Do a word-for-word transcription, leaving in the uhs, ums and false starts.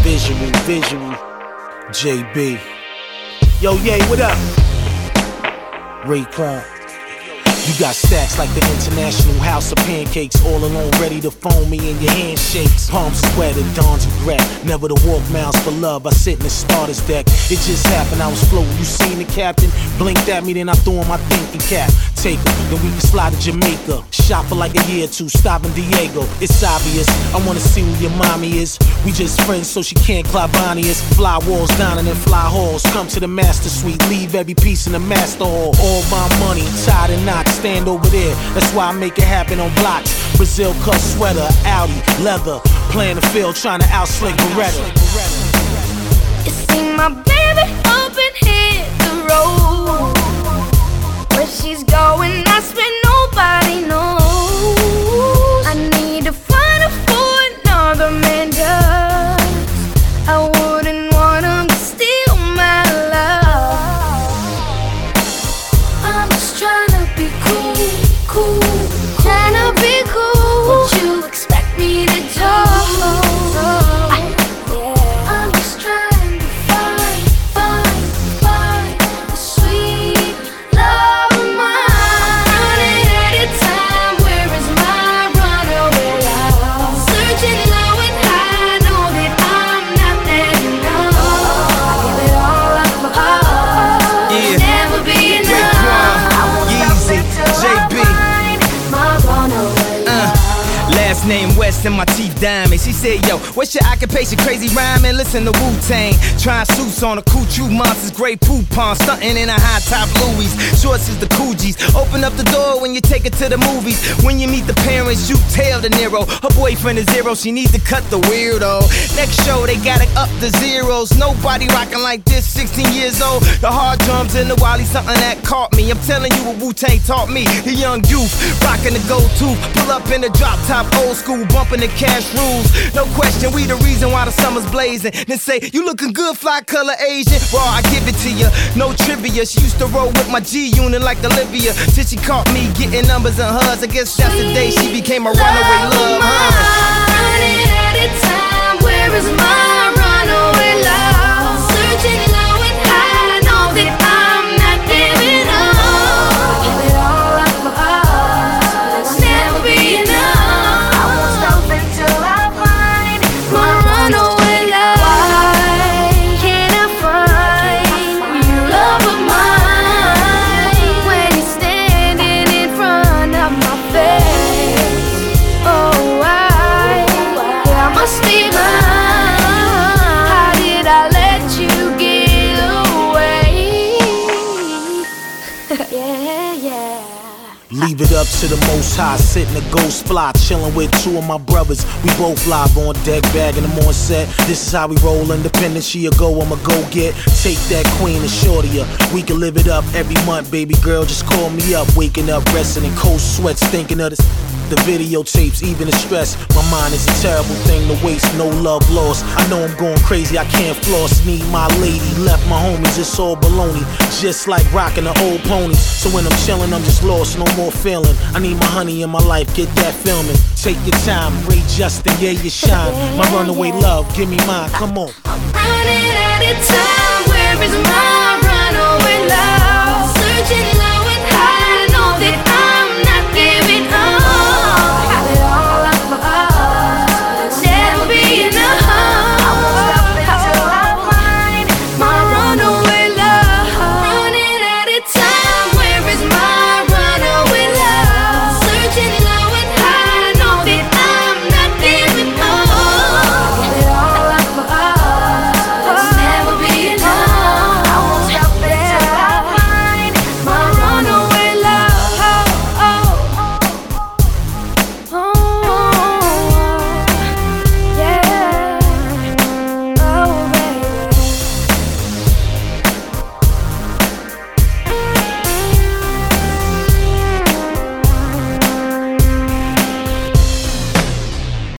Visual, visual. J B. Yo, yay, what up? Raekwon. You got stacks like the International House of Pancakes, all alone ready to phone me in your handshakes. Palms sweated, dawn's regret. Never to walk miles for love. I sit in the starter's deck. It just happened, I was floating. You seen the captain? Blinked at me, then I threw on my thinking cap. Take her, then we can slide to Jamaica. Shop for like a year or two, stop in Diego. It's obvious, I wanna see who your mommy is. We just friends, so she can't Clavani us. Fly walls down and then fly halls. Come to the master suite, leave every piece in the master hall. All my money, tied in knots. Stand over there, that's why I make it happen on blocks. Brazil cut sweater, Audi, leather. Playing the field, trying to outslick Beretta. You see my baby up and hit the road. Where she's going, that's where nobody knows. I need to find her for another man does. I wouldn't want him to steal my love. I'm just trying to be cool, cool, tryna be cool. What you expect me to do? I, yeah. I'm just trying to find, find, find the sweet love of mine. Running out of time, where is my runaway love? Searching low and high, know that I'm not that enough. I give it all up for us, Yeah. never be enough. Yeezy, J B. My runaway love. Last name West and my teeth diamond. She said, yo, what's your occupation? Crazy rhyming, listen to Wu-Tang. Trying suits on a cool true monsters, great poop on, stunting in a high top Louis. Shorts is the Coogis. Open up the door when you take it to the movies. When you meet the parents, you tell De Niro. Her boyfriend is zero, she needs to cut the weirdo. Next show, they got it up to zeros. Nobody rocking like this, sixteen years old. The hard drums and the Wally, something that caught me. I'm telling you what Wu-Tang taught me. The young youth, rocking the go-to. Pull up in the drop top, old school, bumping the cash rules. No question, we the reason why the summer's blazing. Then say, you looking good, fly color Asian. Raw, I give it to you, no trivia. She used to roll with my G-unit like Olivia. Till she caught me getting numbers and hugs. I guess that's the day she became a runaway love. Huh? Running out of time, where is my runaway love? Searching low and high, know that I'm not giving up. Give it all up for us, it's never be enough. I won't stop until I find my runaway love. Why can't I find your love of mine when you're standing in front of my face? Oh, why? I must be mine. How did I let you get away? Yeah, yeah. Leave it up to the most high, sitting a ghost fly, chilling with two of my brothers. We both live on deck, bagging them on set. This is how we roll, independent. She a go, I'ma go get. Take that queen and shorty up. We can live it up every month, baby girl. Just call me up, waking up, resting in cold sweats, thinking of this. The videotapes, even the stress. My mind is a terrible thing to waste, no love lost. I know I'm going crazy, I can't floss. Need my lady, left my homies, it's all baloney. Just like rocking the old ponies. So when I'm chillin', I'm just lost, no more feeling. I need my honey in my life, get that filming. Take your time, Ray Justin, yeah, you shine. My runaway love, give me mine, come on. Running out of time, where is my runaway love? Searching